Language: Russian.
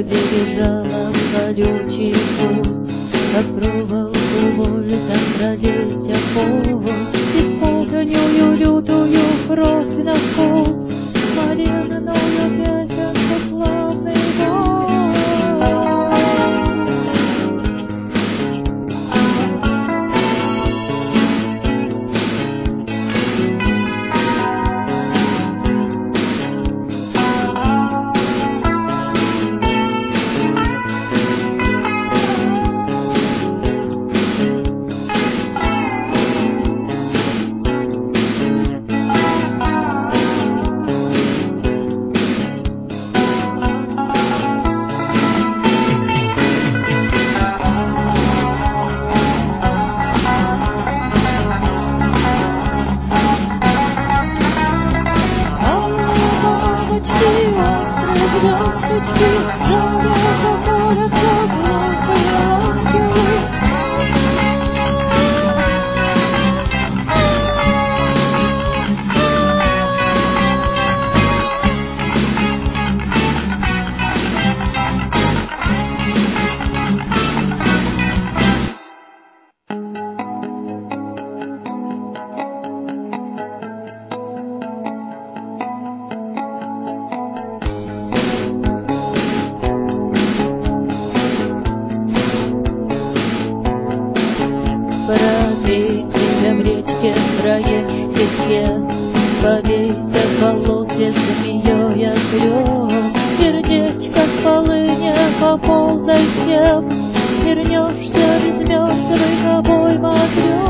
где лежала колючий куст. Попробовал волю там родился повод, исполненную лютую кровь на вкус, малинную песенку славный бог. Пробейся в речке, проешь песке, повейся в болоте змеей огрём. Сердечко с полыни поползай в степь, вернешься из мертвых обойм огрём.